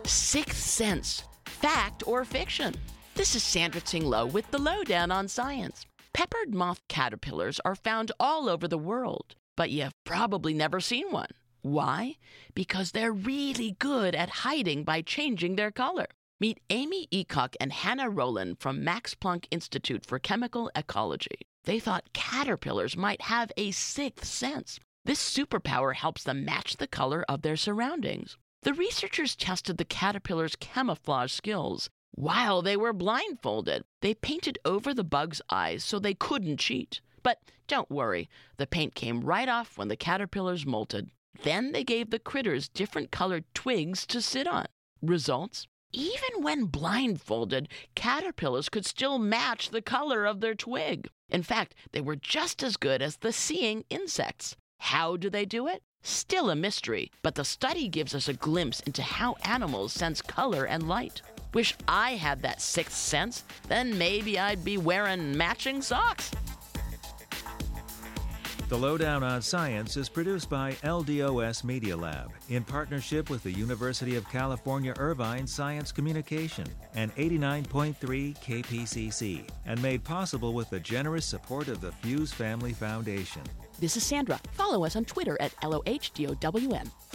Sixth sense, fact or fiction? This is Sandra Tsing Loh with the Lowdown on Science. Peppered moth caterpillars are found all over the world, but you've probably never seen one. Why? Because they're really good at hiding by changing their color. Meet Amy Eacock and Hannah Rowland from Max Planck Institute for Chemical Ecology. They thought caterpillars might have a sixth sense. This superpower helps them match the color of their surroundings. The researchers tested the caterpillars' camouflage skills. While they were blindfolded, they painted over the bug's eyes so they couldn't cheat. But don't worry, the paint came right off when the caterpillars molted. Then they gave the critters different colored twigs to sit on. Results? Even when blindfolded, caterpillars could still match the color of their twig. In fact, they were just as good as the seeing insects. How do they do it? Still a mystery, but the study gives us a glimpse into how animals sense color and light. Wish I had that sixth sense, then maybe I'd be wearing matching socks. The Lowdown on Science is produced by LDOS Media Lab in partnership with the University of California Irvine Science Communication and 89.3 KPCC, and made possible with the generous support of the Fuse Family Foundation. This is Sandra. Follow us on Twitter at LOHDOWM.